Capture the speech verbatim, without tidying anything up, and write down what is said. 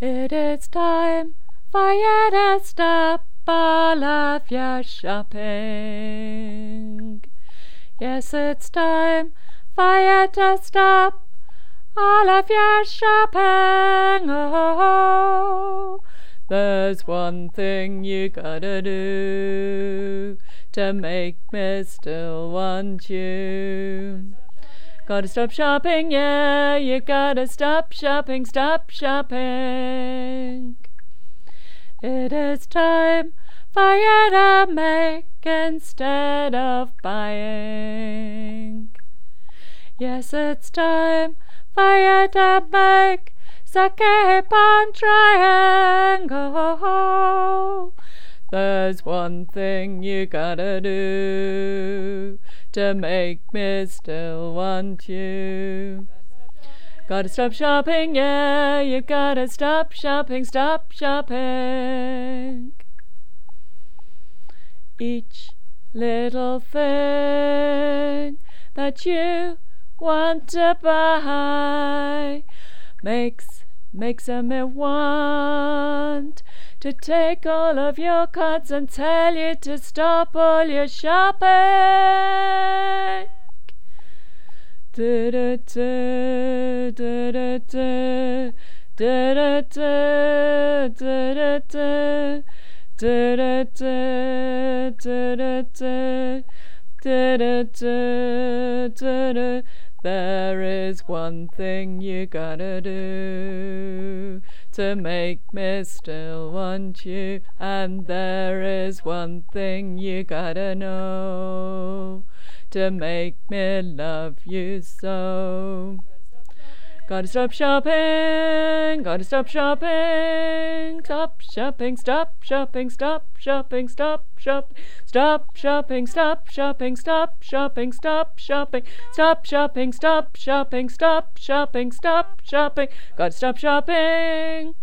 It is time for you to stop all of your shopping. Yes, it's time for you to stop all of your shopping. Oh, there's one thing you gotta do to make me still want you. Gotta stop shopping, yeah, you gotta stop shopping, stop shopping. It is time for you to make instead of buying. Yes, it's time for you to make, so keep on trying. Oh, there's one thing you gotta do to make me still want you. Gotta stop shopping, yeah, you gotta stop shopping, stop shopping. Each little thing that you want to buy makes, makes me want to take all of your cards and tell you to stop all your shopping. Da-da-da, da-da-da, da-da-da, da-da-da, da-da-da, da-da-da, da-da-da, da-da. There is one thing you gotta do to make me still want you, and there is one thing you gotta know to make me love you so. Gotta stop shopping, gotta stop shopping, stop shopping, stop shopping, stop shopping, stop shopping, stop shopping, stop shopping, stop shopping, stop shopping, stop shopping, stop shopping, stop shopping, stop shopping, gotta stop shopping.